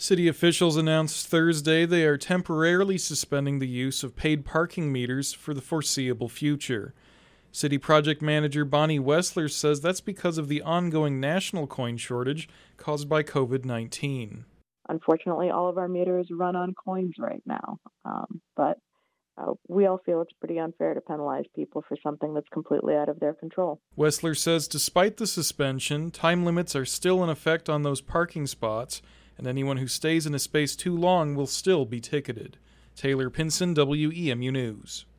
City officials announced Thursday they are temporarily suspending the use of paid parking meters for the foreseeable future. City project manager Bonnie Wessler says that's because of the ongoing national coin shortage caused by COVID-19. Unfortunately, all of our meters run on coins right now, but we all feel it's pretty unfair to penalize people for something that's completely out of their control. Wessler says despite the suspension, time limits are still in effect on those parking spots, and anyone who stays in a space too long will still be ticketed. Taylor Pinson, WEMU News.